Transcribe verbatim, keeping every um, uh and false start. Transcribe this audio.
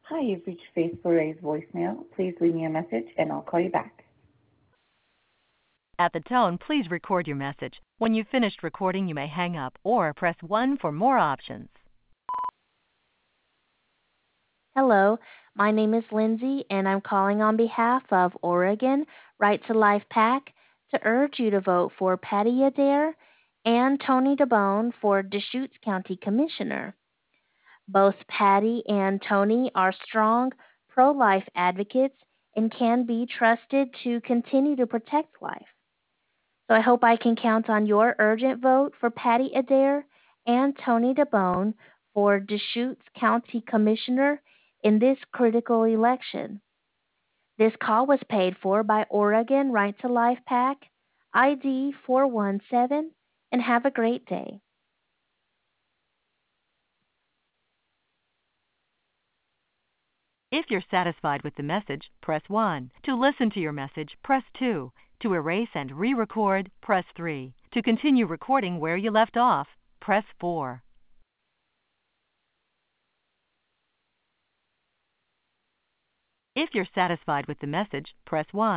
Hi, you've reached Faith Fleury's voicemail. Please leave me a message and I'll call you back. At the tone, please record your message. When you've finished recording, you may hang up or press one for more options. Hello, my name is Lindsay, and I'm calling on behalf of Oregon Right to Life PAC to urge you to vote for Patty Adair and Tony DeBone for Deschutes County Commissioner. Both Patty and Tony are strong pro-life advocates and can be trusted to continue to protect life. So I hope I can count on your urgent vote for Patty Adair and Tony DeBone for Deschutes County Commissioner in this critical election. This call was paid for by Oregon Right to Life PAC, I D four one seven, and have a great day. If you're satisfied with the message, press one. To listen to your message, press two. To erase and re-record, press three. To continue recording where you left off, press four. If you're satisfied with the message, press one.